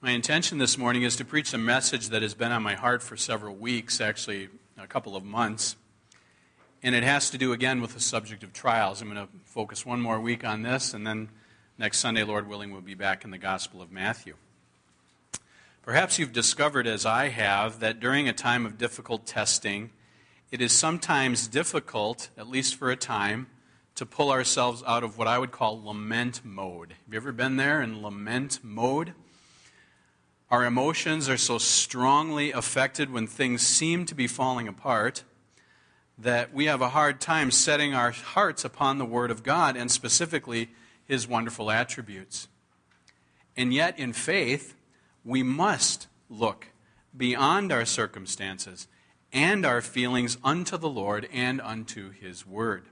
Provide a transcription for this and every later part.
My intention this morning is to preach a message that has been on my heart for several weeks, actually a couple of months. And it has to do again with the subject of trials. I'm going to focus one more week on this, and then next Sunday, Lord willing, we'll be back in the Gospel of Matthew. Perhaps you've discovered, as I have, that during a time of difficult testing, it is sometimes difficult, at least for a time, to pull ourselves out of what I would call lament mode. Have you ever been there in lament mode? Our emotions are so strongly affected when things seem to be falling apart that we have a hard time setting our hearts upon the Word of God and specifically His wonderful attributes. And yet, in faith, we must look beyond our circumstances and our feelings unto the Lord and unto His Word.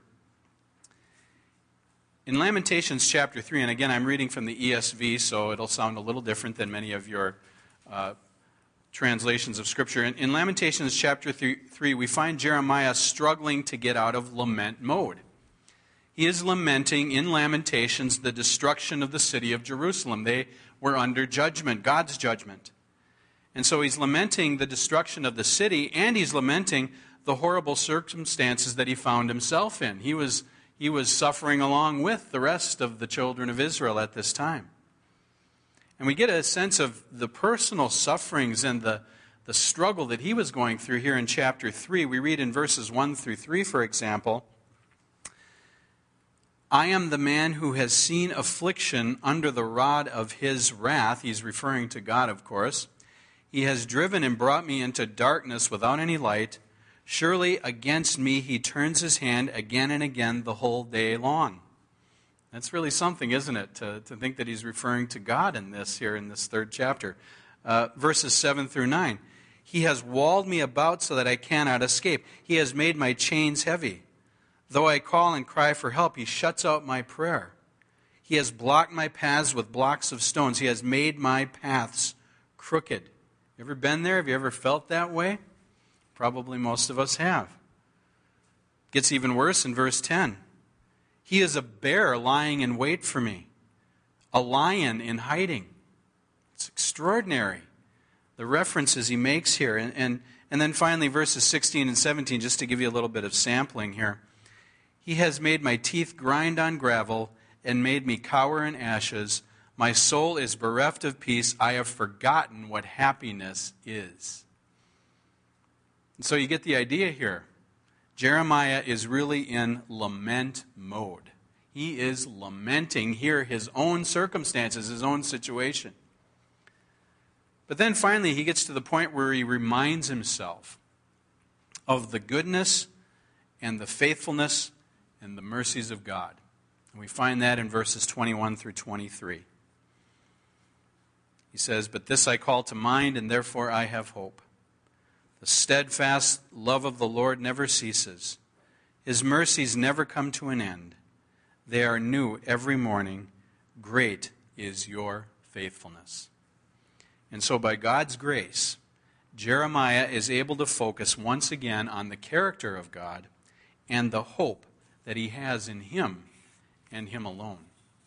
In Lamentations chapter 3, and again I'm reading from the ESV, so it'll sound a little different than many of your translations of Scripture. In Lamentations chapter 3, we find Jeremiah struggling to get out of lament mode. He is lamenting in Lamentations the destruction of the city of Jerusalem. They were under judgment, God's judgment. And so he's lamenting the destruction of the city, and he's lamenting the horrible circumstances that he found himself in. He was suffering along with the rest of the children of Israel at this time. And we get a sense of the personal sufferings and the struggle that he was going through here in chapter 3. We read in verses 1 through 3, for example, I am the man who has seen affliction under the rod of his wrath. He's referring to God, of course. He has driven and brought me into darkness without any light. Surely against me he turns his hand again and again the whole day long. That's really something, isn't it, to think that he's referring to God in this here in this third chapter. Verses 7 through 9. He has walled me about so that I cannot escape. He has made my chains heavy. Though I call and cry for help, he shuts out my prayer. He has blocked my paths with blocks of stones. He has made my paths crooked. You ever been there? Have you ever felt that way? Probably most of us have. It gets even worse in verse 10. He is a bear lying in wait for me, a lion in hiding. It's extraordinary, the references he makes here. And then finally, verses 16 and 17, just to give you a little bit of sampling here. He has made my teeth grind on gravel and made me cower in ashes. My soul is bereft of peace. I have forgotten what happiness is. And so you get the idea here. Jeremiah is really in lament mode. He is lamenting here his own circumstances, his own situation. But then finally he gets to the point where he reminds himself of the goodness and the faithfulness and the mercies of God. And we find that in verses 21 through 23. He says, but this I call to mind, and therefore I have hope. The steadfast love of the Lord never ceases. His mercies never come to an end. They are new every morning. Great is your faithfulness. And so by God's grace, Jeremiah is able to focus once again on the character of God and the hope that he has in Him and Him alone.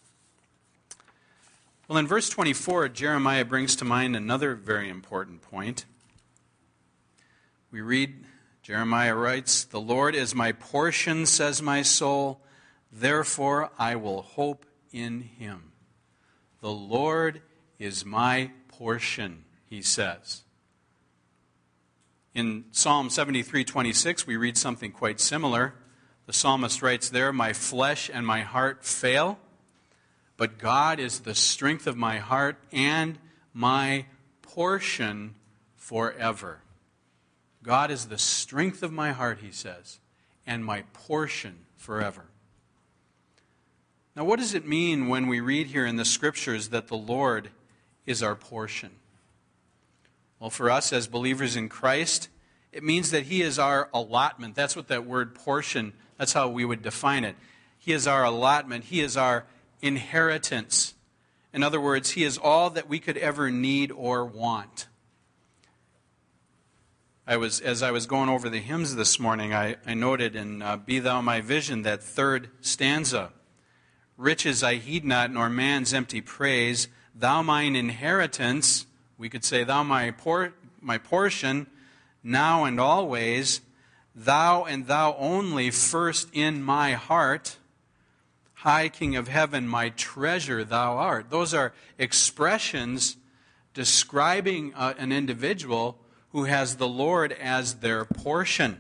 Well, in verse 24, Jeremiah brings to mind another very important point. We read, Jeremiah writes, the Lord is my portion, says my soul, therefore I will hope in Him. The Lord is my portion, he says. In Psalm 73:26, we read something quite similar. The psalmist writes there, my flesh and my heart fail, but God is the strength of my heart and my portion forever. God is the strength of my heart, he says, and my portion forever. Now, what does it mean when we read here in the Scriptures that the Lord is our portion? Well, for us as believers in Christ, it means that He is our allotment. That's what that word portion, that's how we would define it. He is our allotment. He is our inheritance. In other words, He is all that we could ever need or want. As I was going over the hymns this morning, I noted in Be Thou My Vision, that third stanza. Riches I heed not, nor man's empty praise. Thou mine inheritance, We could say, Thou my portion, now and always, Thou and Thou only, first in my heart, High King of heaven, my treasure Thou art. Those are expressions describing an individual who has the Lord as their portion.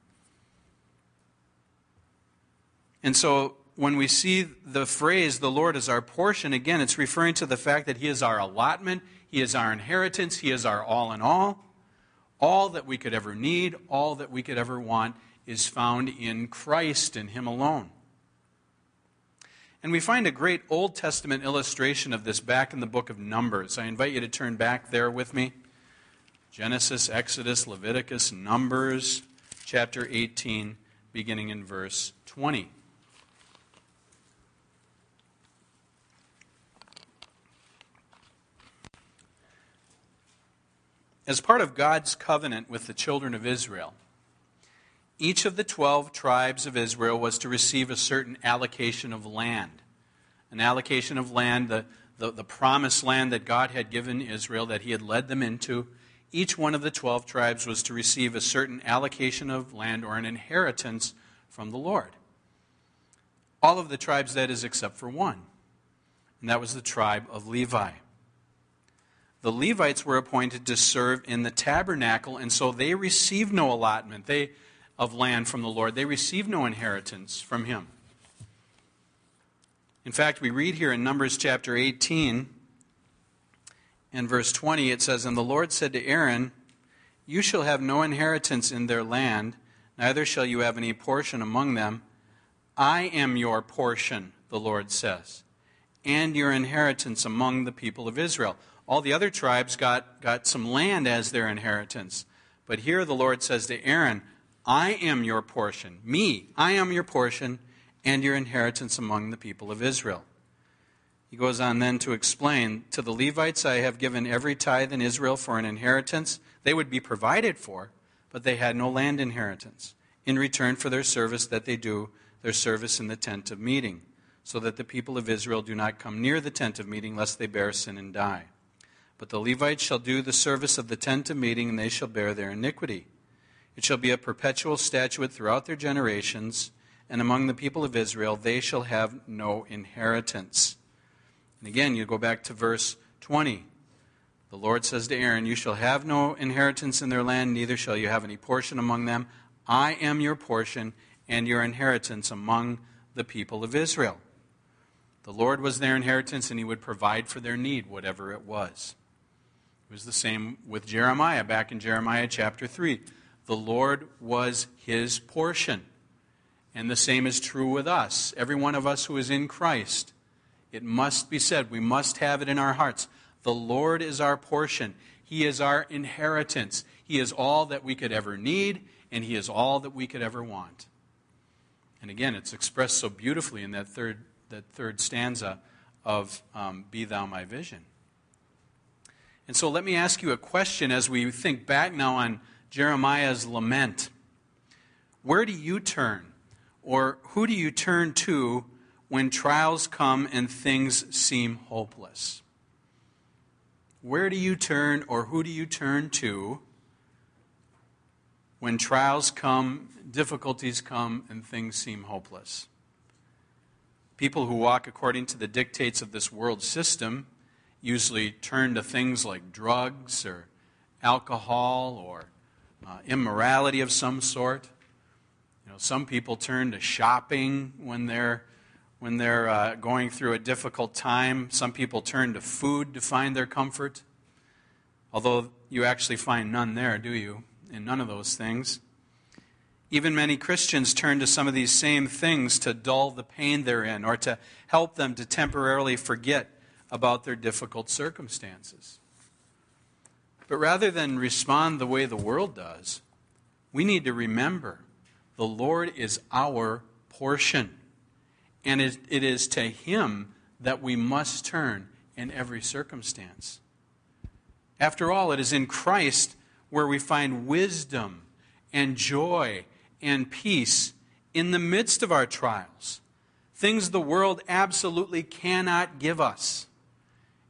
And so when we see the phrase, the Lord is our portion, again, it's referring to the fact that He is our allotment, He is our inheritance, He is our all in all. All that we could ever need, all that we could ever want is found in Christ, in Him alone. And we find a great Old Testament illustration of this back in the book of Numbers. I invite you to turn back there with me. Genesis, Exodus, Leviticus, Numbers, chapter 18, beginning in verse 20. As part of God's covenant with the children of Israel, each of the 12 tribes of Israel was to receive a certain allocation of land. An allocation of land, the promised land that God had given Israel, that He had led them into. Each one of the 12 tribes was to receive a certain allocation of land or an inheritance from the Lord. All of the tribes, that is, except for one. And that was the tribe of Levi. The Levites were appointed to serve in the tabernacle, and so they received no allotment of land from the Lord. They received no inheritance from Him. In fact, we read here in Numbers chapter 18 and verse 20, it says, And the Lord said to Aaron, You shall have no inheritance in their land, neither shall you have any portion among them. I am your portion, the Lord says, and your inheritance among the people of Israel. All the other tribes got some land as their inheritance. But here the Lord says to Aaron, I am your portion. I am your portion and your inheritance among the people of Israel. He goes on then to explain, To the Levites I have given every tithe in Israel for an inheritance. They would be provided for, but they had no land inheritance, in return for their service that they do, their service in the tent of meeting, so that the people of Israel do not come near the tent of meeting, lest they bear sin and die. But the Levites shall do the service of the tent of meeting, and they shall bear their iniquity. It shall be a perpetual statute throughout their generations, and among the people of Israel they shall have no inheritance. And again, you go back to verse 20. The Lord says to Aaron, You shall have no inheritance in their land, neither shall you have any portion among them. I am your portion and your inheritance among the people of Israel. The Lord was their inheritance, and He would provide for their need, whatever it was. It was the same with Jeremiah, back in Jeremiah chapter 3. The Lord was His portion. And the same is true with us. Every one of us who is in Christ, it must be said, we must have it in our hearts. The Lord is our portion. He is our inheritance. He is all that we could ever need, and He is all that we could ever want. And again, it's expressed so beautifully in that third stanza of Be Thou My Vision. And so let me ask you a question as we think back now on Jeremiah's lament. Where do you turn, or who do you turn to when trials come and things seem hopeless? Where do you turn, or who do you turn to when trials come, difficulties come, and things seem hopeless? People who walk according to the dictates of this world system usually turn to things like drugs or alcohol or immorality of some sort. Some people turn to shopping when they're going through a difficult time. Some people turn to food to find their comfort. Although you actually find none there, do you? In none of those things. Even many Christians turn to some of these same things to dull the pain they're in, or to help them to temporarily forget about their difficult circumstances. But rather than respond the way the world does, we need to remember the Lord is our portion. And it is to Him that we must turn in every circumstance. After all, it is in Christ where we find wisdom and joy and peace in the midst of our trials. Things the world absolutely cannot give us.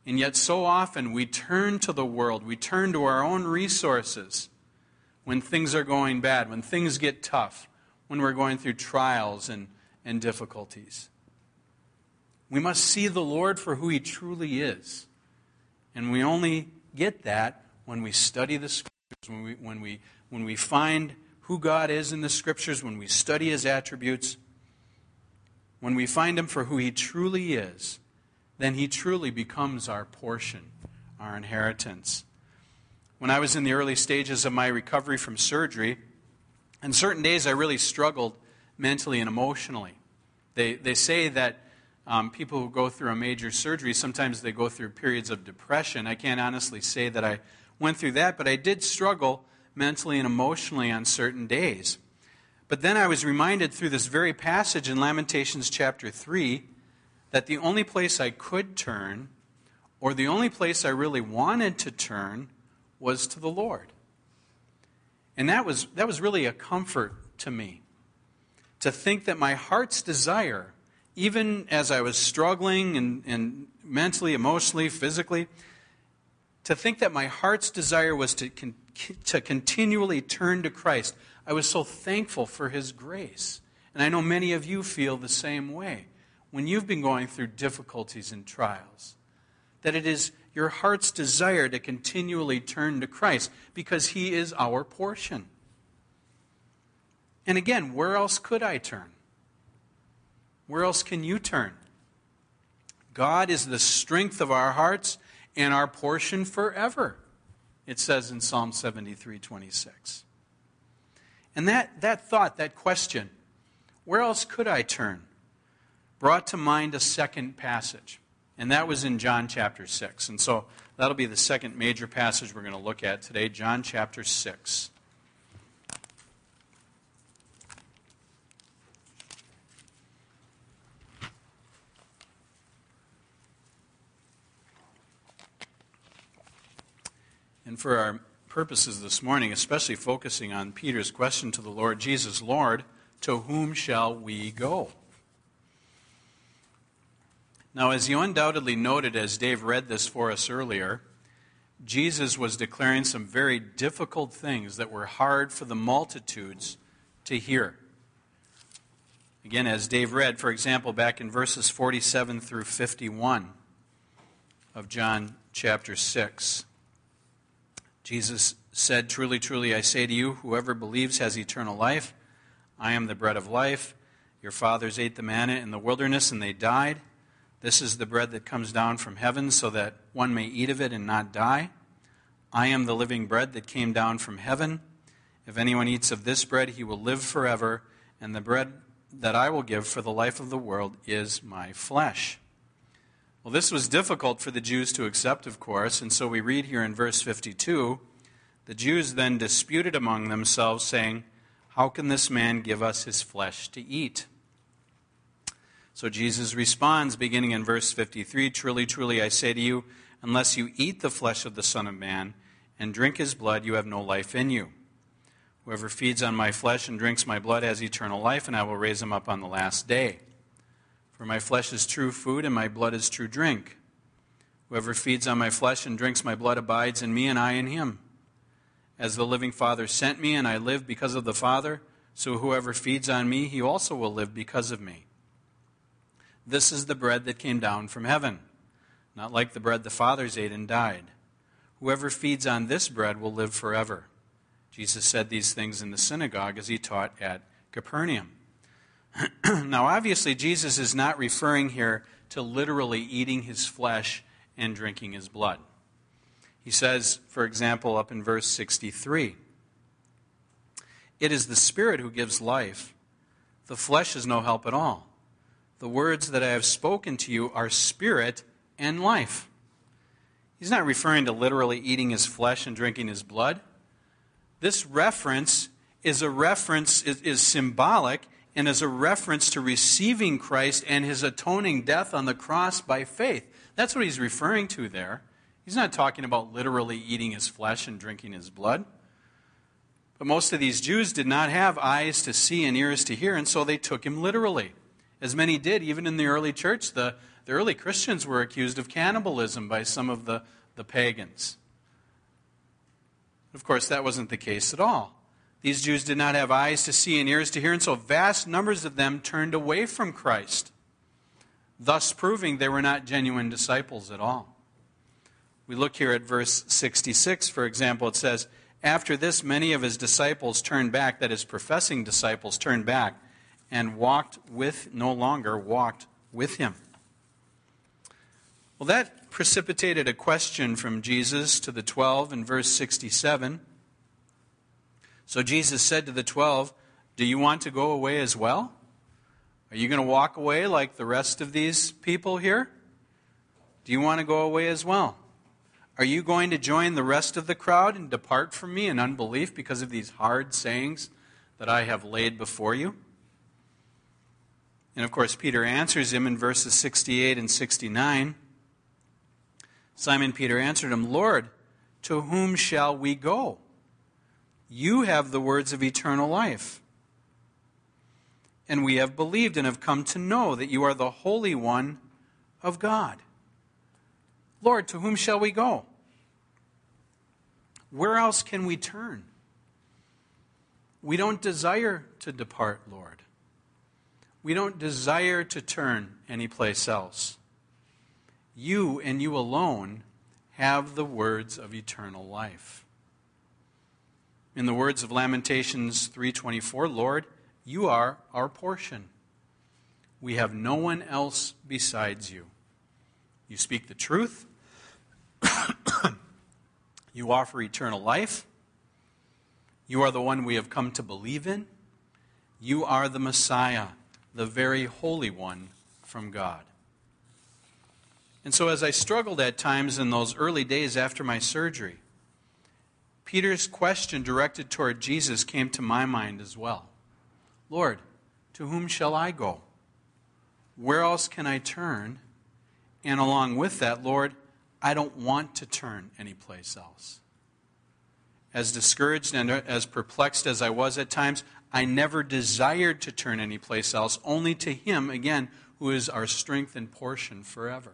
And yet so often we turn to the world, we turn to our own resources when things are going bad, when things get tough, when we're going through trials and difficulties. We must see the Lord for who He truly is. And we only get that when we study the Scriptures, when we find who God is in the Scriptures, when we study His attributes, when we find Him for who He truly is, then He truly becomes our portion, our inheritance. When I was in the early stages of my recovery from surgery, on certain days I really struggled mentally and emotionally. They say that people who go through a major surgery, sometimes they go through periods of depression. I can't honestly say that I went through that, but I did struggle mentally and emotionally on certain days. But then I was reminded through this very passage in Lamentations chapter 3 that the only place I could turn, or the only place I really wanted to turn, was to the Lord. And that was really a comfort to me, to think that my heart's desire, even as I was struggling and mentally, emotionally, physically, to think that my heart's desire was to continually turn to Christ. I was so thankful for His grace. And I know many of you feel the same way when you've been going through difficulties and trials, that it is your heart's desire to continually turn to Christ because He is our portion. And again, where else could I turn? Where else can you turn? God is the strength of our hearts and our portion forever, it says in Psalm 73:26. And that thought, that question, where else could I turn, brought to mind a second passage. And that was in John chapter 6. And so that'll be the second major passage we're going to look at today, John chapter 6. And for our purposes this morning, especially focusing on Peter's question to the Lord Jesus, Lord, to whom shall we go? Now, as you undoubtedly noted as Dave read this for us earlier, Jesus was declaring some very difficult things that were hard for the multitudes to hear. Again, as Dave read, for example, back in verses 47 through 51 of John chapter 6, Jesus said, "Truly, truly, I say to you, whoever believes has eternal life. I am the bread of life. Your fathers ate the manna in the wilderness, and they died. This is the bread that comes down from heaven, so that one may eat of it and not die. I am the living bread that came down from heaven. If anyone eats of this bread, he will live forever, and the bread that I will give for the life of the world is my flesh." Well, this was difficult for the Jews to accept, of course, and so we read here in verse 52, the Jews then disputed among themselves, saying, "How can this man give us his flesh to eat?" So Jesus responds, beginning in verse 53, "Truly, truly, I say to you, unless you eat the flesh of the Son of Man and drink His blood, you have no life in you. Whoever feeds on my flesh and drinks my blood has eternal life, and I will raise him up on the last day. For my flesh is true food, and my blood is true drink. Whoever feeds on my flesh and drinks my blood abides in me, and I in him. As the living Father sent me, and I live because of the Father, so whoever feeds on me, he also will live because of me. This is the bread that came down from heaven, not like the bread the fathers ate and died. Whoever feeds on this bread will live forever." Jesus said these things in the synagogue as He taught at Capernaum. Now, obviously, Jesus is not referring here to literally eating His flesh and drinking His blood. He says, for example, up in verse 63, "It is the Spirit who gives life. The flesh is no help at all. The words that I have spoken to you are spirit and life." He's not referring to literally eating His flesh and drinking His blood. This reference is symbolic and is a reference to receiving Christ and His atoning death on the cross by faith. That's what He's referring to there. He's not talking about literally eating His flesh and drinking His blood. But most of these Jews did not have eyes to see and ears to hear, and so they took Him literally. As many did, even in the early church, the the early Christians were accused of cannibalism by some of the pagans. Of course, that wasn't the case at all. These Jews did not have eyes to see and ears to hear, and so vast numbers of them turned away from Christ, thus proving they were not genuine disciples at all. We look here at verse 66, for example. It says, "After this, many of his disciples turned back," that is, professing disciples turned back, "and no longer walked with him." Well, that precipitated a question from Jesus to the 12 in verse 67. So Jesus said to the 12, "Do you want to go away as well? Are you going to walk away like the rest of these people here? Do you want to go away as well? Are you going to join the rest of the crowd and depart from me in unbelief because of these hard sayings that I have laid before you?" And of course, Peter answers him in verses 68 and 69. Simon Peter answered him, "Lord, to whom shall we go? You have the words of eternal life. And we have believed and have come to know that you are the Holy One of God. Lord, to whom shall we go? Where else can we turn? We don't desire to depart, Lord. We don't desire to turn anyplace else. You and you alone have the words of eternal life." In the words of Lamentations 3:24, "Lord, you are our portion. We have no one else besides you. You speak the truth. You offer eternal life. You are the one we have come to believe in. You are the Messiah, the very Holy One from God." And so as I struggled at times in those early days after my surgery, Peter's question directed toward Jesus came to my mind as well. Lord, to whom shall I go? Where else can I turn? And along with that, Lord, I don't want to turn anyplace else. As discouraged and as perplexed as I was at times, I never desired to turn anyplace else, only to Him, again, who is our strength and portion forever.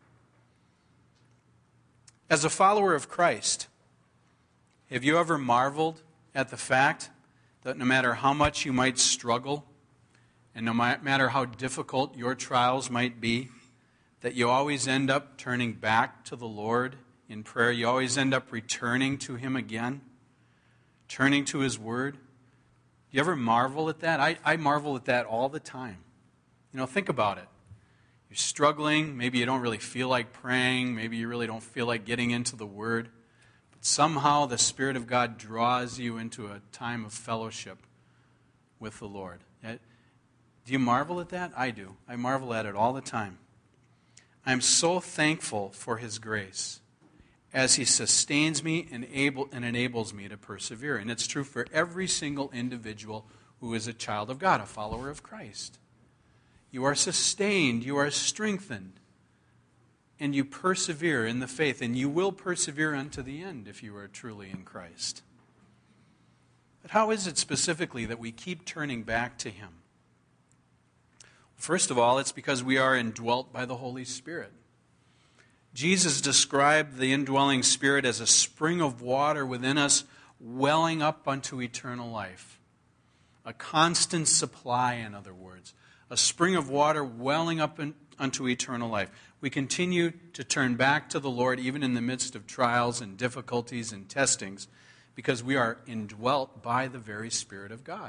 As a follower of Christ, have you ever marveled at the fact that no matter how much you might struggle, and no matter how difficult your trials might be, that you always end up turning back to the Lord in prayer? You always end up returning to Him again, turning to His Word. Do you ever marvel at that? I marvel at that all the time. Think about it. You're struggling. Maybe you don't really feel like praying. Maybe you really don't feel like getting into the Word. But somehow the Spirit of God draws you into a time of fellowship with the Lord. Do you marvel at that? I do. I marvel at it all the time. I'm so thankful for His grace as He sustains me and enables me to persevere. And it's true for every single individual who is a child of God, a follower of Christ. You are sustained, you are strengthened, and you persevere in the faith, and you will persevere unto the end if you are truly in Christ. But how is it specifically that we keep turning back to Him? First of all, it's because we are indwelt by the Holy Spirit. Jesus described the indwelling Spirit as a spring of water within us, welling up unto eternal life. A constant supply, in other words. A spring of water welling up unto eternal life. We continue to turn back to the Lord even in the midst of trials and difficulties and testings because we are indwelt by the very Spirit of God.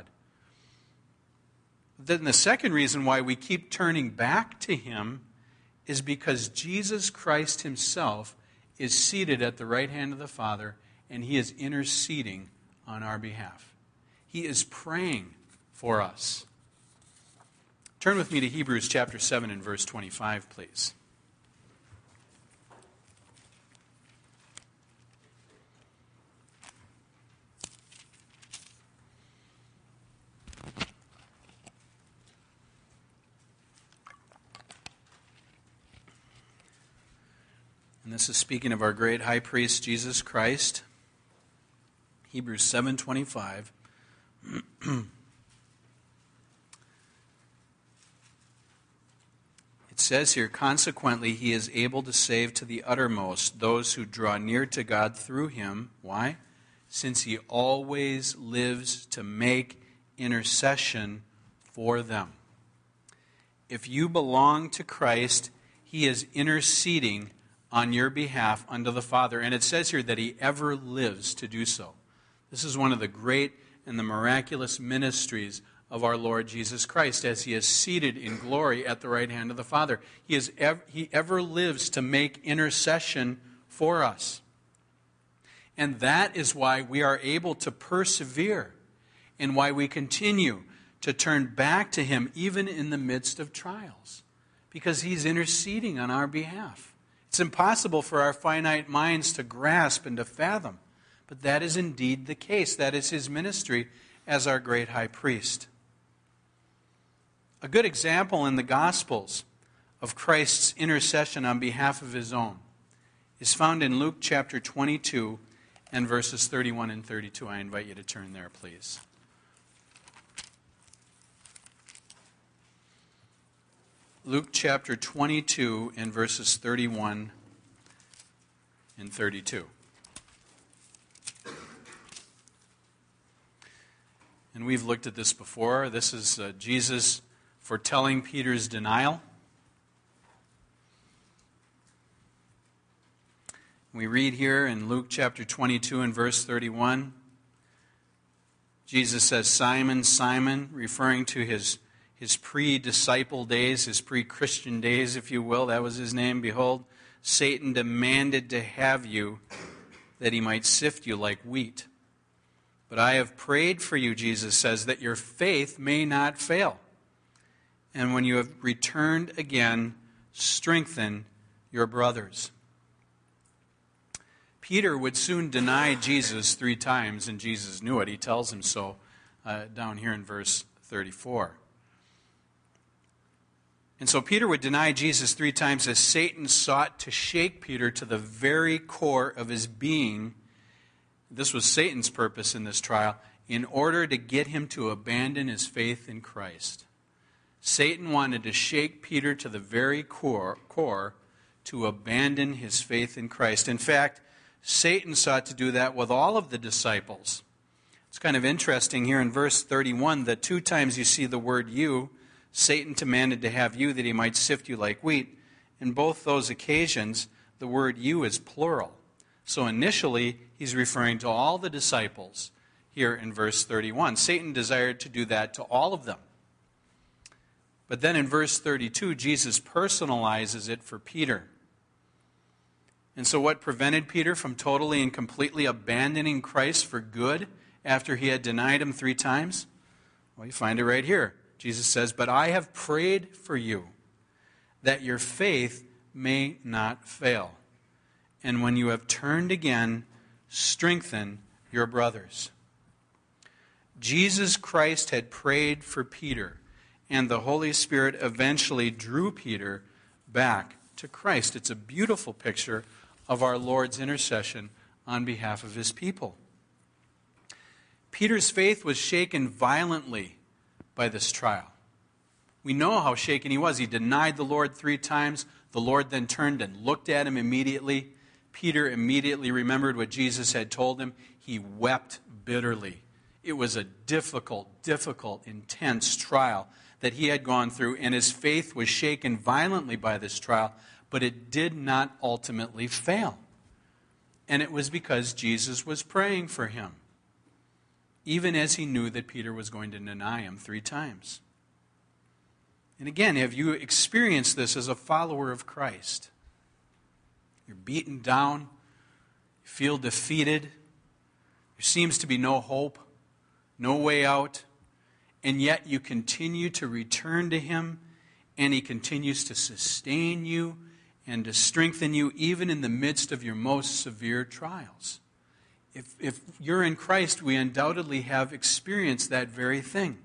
Then the second reason why we keep turning back to Him is because Jesus Christ Himself is seated at the right hand of the Father and He is interceding on our behalf. He is praying for us. Turn with me to Hebrews chapter 7 and verse 25, please. And this is speaking of our great high priest, Jesus Christ. Hebrews 7:25. It It says here, consequently, he is able to save to the uttermost those who draw near to God through him. Why? Since he always lives to make intercession for them. If you belong to Christ, he is interceding on your behalf unto the Father. And it says here that he ever lives to do so. This is one of the great and the miraculous ministries of our Lord Jesus Christ, as he is seated in glory at the right hand of the Father. He ever lives to make intercession for us. And that is why we are able to persevere and why we continue to turn back to him even in the midst of trials, because he's interceding on our behalf. It's impossible for our finite minds to grasp and to fathom, but that is indeed the case. That is his ministry as our great high priest. A good example in the Gospels of Christ's intercession on behalf of his own is found in Luke chapter 22 and verses 31 and 32. I invite you to turn there, please. Luke chapter 22 and verses 31 and 32. And we've looked at this before. This is Jesus foretelling Peter's denial. We read here in Luke chapter 22 and verse 31, Jesus says, Simon, Simon, referring to his pre-disciple days, his pre-Christian days, if you will. That was his name. Behold, Satan demanded to have you that he might sift you like wheat. But I have prayed for you, Jesus says, that your faith may not fail. And when you have returned again, strengthen your brothers. Peter would soon deny Jesus 3 times, and Jesus knew it. He tells him so down here in verse 34. And so Peter would deny Jesus 3 times as Satan sought to shake Peter to the very core of his being. This was Satan's purpose in this trial, in order to get him to abandon his faith in Christ. Satan wanted to shake Peter to the very core to abandon his faith in Christ. In fact, Satan sought to do that with all of the disciples. It's kind of interesting here in verse 31 that 2 times you see the word you. Satan demanded to have you that he might sift you like wheat. In both those occasions, the word you is plural. So initially, he's referring to all the disciples here in verse 31. Satan desired to do that to all of them. But then in verse 32, Jesus personalizes it for Peter. And so what prevented Peter from totally and completely abandoning Christ for good after he had denied him 3 times? Well, you find it right here. Jesus says, but I have prayed for you that your faith may not fail. And when you have turned again, strengthen your brothers. Jesus Christ had prayed for Peter, and the Holy Spirit eventually drew Peter back to Christ. It's a beautiful picture of our Lord's intercession on behalf of his people. Peter's faith was shaken violently by this trial. We know how shaken he was. He denied the Lord 3 times. The Lord then turned and looked at him immediately. Peter immediately remembered what Jesus had told him. He wept bitterly. It was a difficult, intense trial that he had gone through, and his faith was shaken violently by this trial, but it did not ultimately fail. And it was because Jesus was praying for him, even as he knew that Peter was going to deny him 3 times. And again, have you experienced this as a follower of Christ? You're beaten down, you feel defeated, there seems to be no hope, no way out, and yet you continue to return to him, and he continues to sustain you and to strengthen you even in the midst of your most severe trials. If you're in Christ, we undoubtedly have experienced that very thing.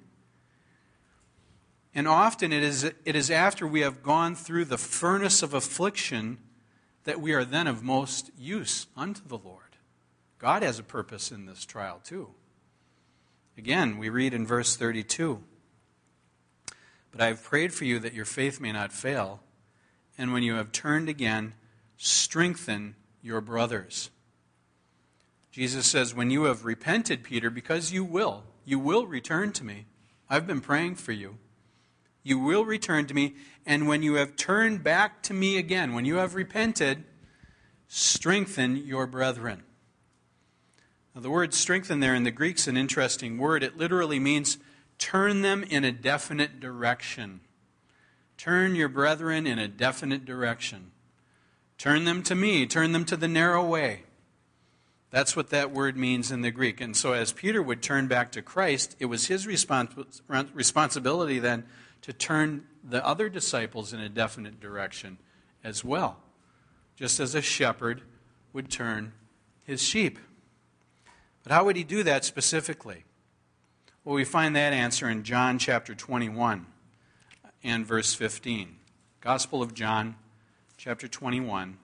And often it is after we have gone through the furnace of affliction that we are then of most use unto the Lord. God has a purpose in this trial too. Again, we read in verse 32, but I have prayed for you that your faith may not fail, and when you have turned again, strengthen your brothers. Jesus says, when you have repented, Peter, because you will return to me. I've been praying for you. You will return to me, and when you have turned back to me again, when you have repented, strengthen your brethren. Now, the word strengthen there in the Greek's an interesting word. It literally means turn them in a definite direction. Turn your brethren in a definite direction. Turn them to me. Turn them to the narrow way. That's what that word means in the Greek. And so as Peter would turn back to Christ, it was his responsibility then to turn the other disciples in a definite direction as well, just as a shepherd would turn his sheep. But how would he do that specifically? Well, we find that answer in John chapter 21 and verse 15. Gospel of John chapter 21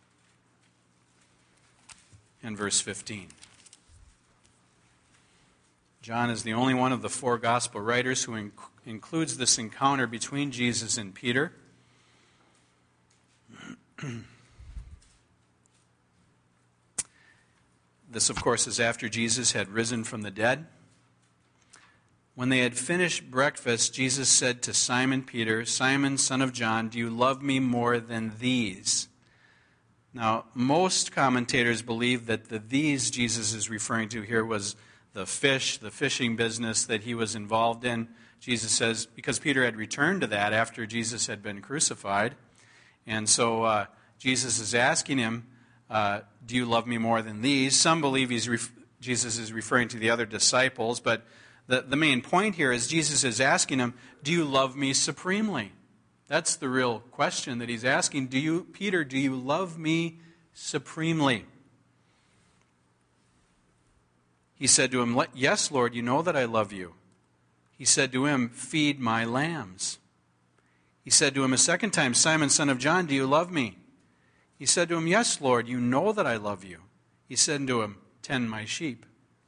and verse 15. John is the only one of the four gospel writers who includes this encounter between Jesus and Peter. This, of course, is after Jesus had risen from the dead. When they had finished breakfast, Jesus said to Simon Peter, "Simon, son of John, do you love me more than these?" Now, most commentators believe that the these Jesus is referring to here was the fishing business that he was involved in. Jesus says, because Peter had returned to that after Jesus had been crucified. And so Jesus is asking him, do you love me more than these? Some believe Jesus is referring to the other disciples, but the main point here is Jesus is asking him, do you love me supremely? That's the real question that he's asking. Peter, do you love me supremely? He said to him, yes, Lord, you know that I love you. He said to him, feed my lambs. He said to him a second time, Simon, son of John, do you love me? He said to him, yes, Lord, you know that I love you. He said to him, tend my sheep.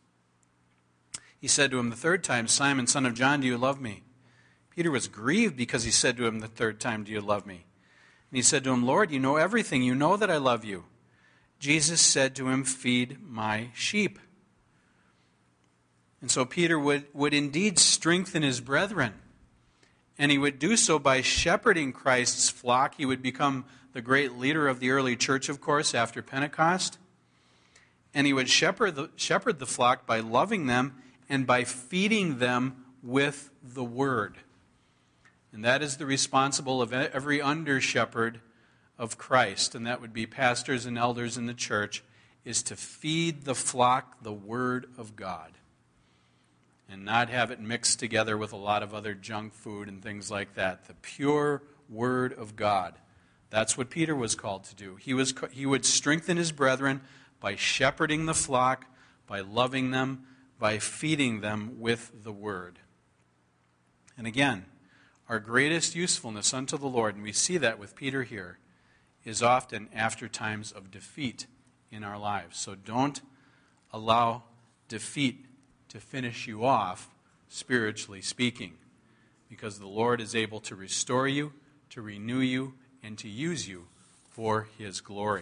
He said to him the third time, Simon, son of John, do you love me? Peter was grieved because he said to him the third time, do you love me? And he said to him, Lord, you know everything. You know that I love you. Jesus said to him, feed my sheep. And so Peter would indeed strengthen his brethren. And he would do so by shepherding Christ's flock. He would become the great leader of the early church, of course, after Pentecost. And he would shepherd the flock by loving them and by feeding them with the word. And that is the responsible of every under-shepherd of Christ, and that would be pastors and elders in the church, is to feed the flock the word of God and not have it mixed together with a lot of other junk food and things like that. The pure word of God. That's what Peter was called to do. He would strengthen his brethren by shepherding the flock, by loving them, by feeding them with the word. And again, our greatest usefulness unto the Lord, and we see that with Peter here, is often after times of defeat in our lives. So don't allow defeat to finish you off, spiritually speaking, because the Lord is able to restore you, to renew you, and to use you for his glory.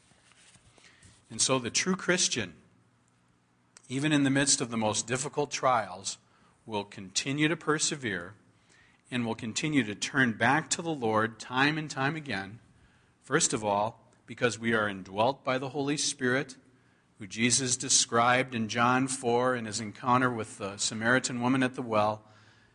And so the true Christian, even in the midst of the most difficult trials, will continue to persevere and will continue to turn back to the Lord time and time again. First of all, because we are indwelt by the Holy Spirit, who Jesus described in John 4 in his encounter with the Samaritan woman at the well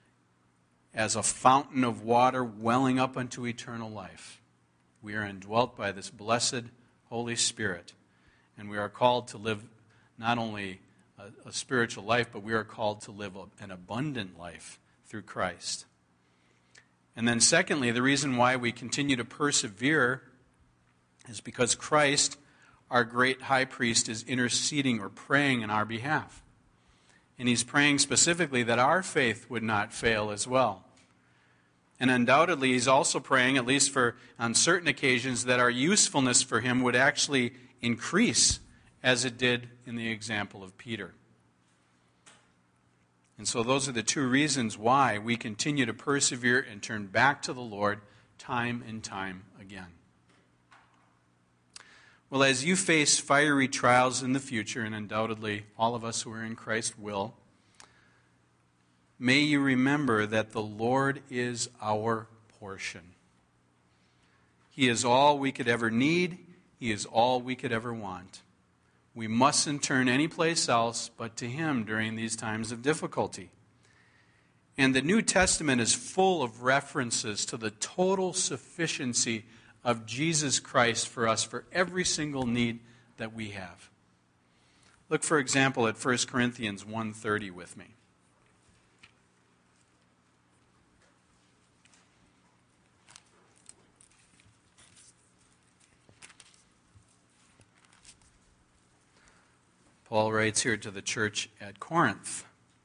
as a fountain of water welling up unto eternal life. We are indwelt by this blessed Holy Spirit, and we are called to live not only a spiritual life, but we are called to live an abundant life through Christ. And then secondly, the reason why we continue to persevere is because Christ, our great high priest, is interceding or praying in our behalf. And he's praying specifically that our faith would not fail as well. And undoubtedly, he's also praying, at least on certain occasions, that our usefulness for him would actually increase as it did in the example of Peter. And so those are the two reasons why we continue to persevere and turn back to the Lord time and time again. Well, as you face fiery trials in the future, and undoubtedly all of us who are in Christ will, may you remember that the Lord is our portion. He is all we could ever need. He is all we could ever want. We mustn't turn anyplace else but to Him during these times of difficulty. And the New Testament is full of references to the total sufficiency of Jesus Christ for us for every single need that we have. Look, for example, at 1 Corinthians 1:30 with me. Paul writes here to the church at Corinth.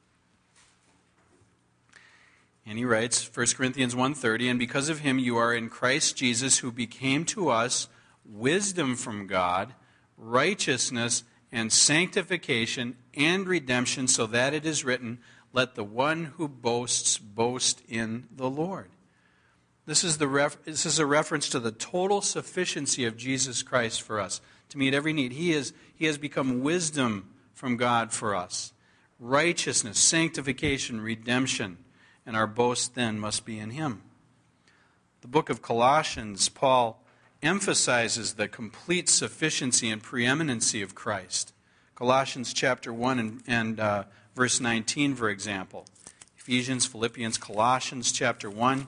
And he writes, 1 Corinthians 1:30, and because of him you are in Christ Jesus, who became to us wisdom from God, righteousness and sanctification and redemption, so that it is written, let the one who boasts boast in the Lord. This is a reference to the total sufficiency of Jesus Christ for us to meet every need. He has become wisdom from God for us. Righteousness, sanctification, redemption. And our boast then must be in Him. The book of Colossians, Paul emphasizes the complete sufficiency and preeminency of Christ. Colossians chapter 1 and verse 19, for example. Ephesians, Philippians, Colossians chapter 1,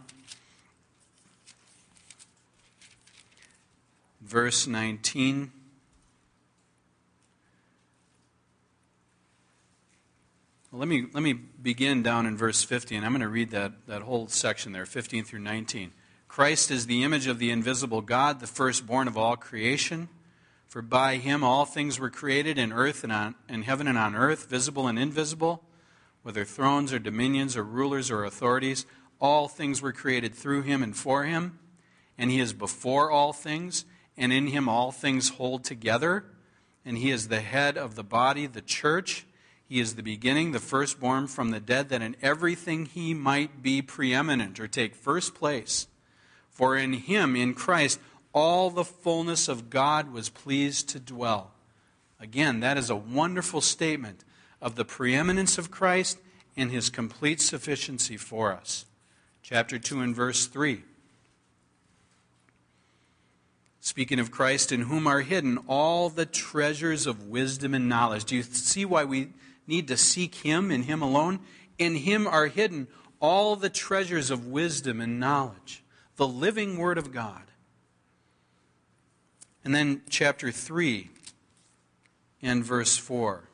verse 19. Let me begin down in verse 50, and I'm going to read that whole section there, 15 through 19. Christ is the image of the invisible God, the firstborn of all creation. For by Him all things were created in earth and in heaven and on earth, visible and invisible, whether thrones or dominions or rulers or authorities. All things were created through Him and for Him, and He is before all things, and in Him all things hold together. And He is the head of the body, the church. He is the beginning, the firstborn from the dead, that in everything He might be preeminent, or take first place. For in Him, in Christ, all the fullness of God was pleased to dwell. Again, that is a wonderful statement of the preeminence of Christ and His complete sufficiency for us. Chapter 2 and verse 3. Speaking of Christ, in whom are hidden all the treasures of wisdom and knowledge. Do you see why we need to seek Him and Him alone? In Him are hidden all the treasures of wisdom and knowledge. The living Word of God. And then chapter 3 and verse 4.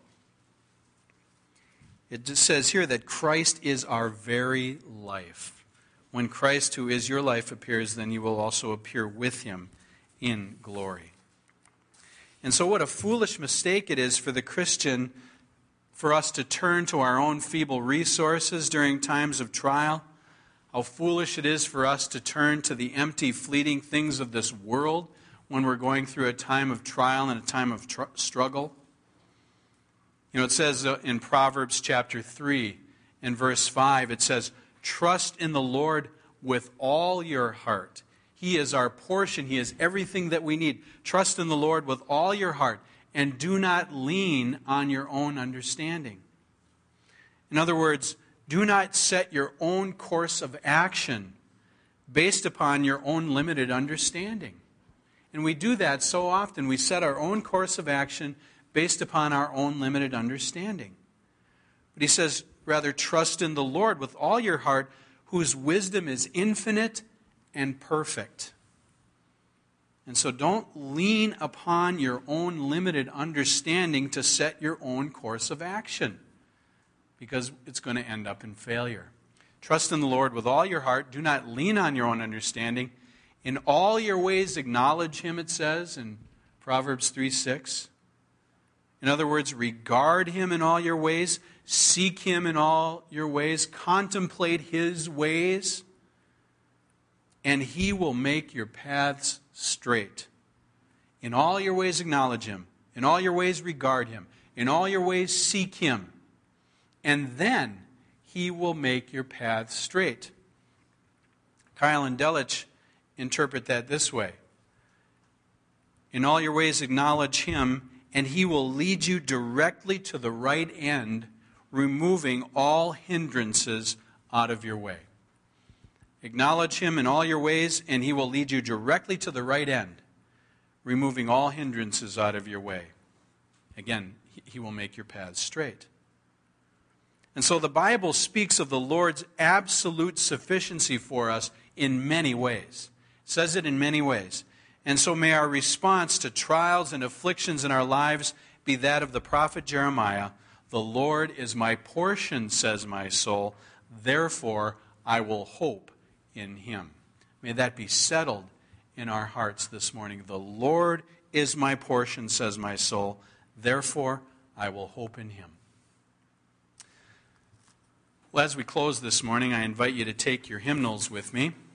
It just says here that Christ is our very life. When Christ, who is your life, appears, then you will also appear with Him in glory. And so what a foolish mistake it is for the Christian for us to turn to our own feeble resources during times of trial. How foolish it is for us to turn to the empty, fleeting things of this world when we're going through a time of trial and a time of struggle. You know, it says in Proverbs chapter 3 and verse 5, it says, trust in the Lord with all your heart. He is our portion. He is everything that we need. Trust in the Lord with all your heart, and do not lean on your own understanding. In other words, do not set your own course of action based upon your own limited understanding. And we do that so often. We set our own course of action based upon our own limited understanding. But he says, rather, trust in the Lord with all your heart, whose wisdom is infinite and perfect. And so don't lean upon your own limited understanding to set your own course of action, because it's going to end up in failure. Trust in the Lord with all your heart. Do not lean on your own understanding. In all your ways acknowledge Him, it says in Proverbs 3:6. In other words, regard Him in all your ways. Seek Him in all your ways. Contemplate His ways. And He will make your paths straight. In all your ways acknowledge Him. In all your ways regard Him. In all your ways seek Him. And then He will make your paths straight. Kyle and Delich interpret that this way. In all your ways acknowledge Him, and He will lead you directly to the right end, removing all hindrances out of your way. Acknowledge Him in all your ways, and He will lead you directly to the right end, removing all hindrances out of your way. Again, He will make your paths straight. And so the Bible speaks of the Lord's absolute sufficiency for us in many ways. It says it in many ways. And so may our response to trials and afflictions in our lives be that of the prophet Jeremiah. The Lord is my portion, says my soul, therefore I will hope in Him. May that be settled in our hearts this morning. The Lord is my portion, says my soul, therefore I will hope in Him. Well, as we close this morning, I invite you to take your hymnals with me.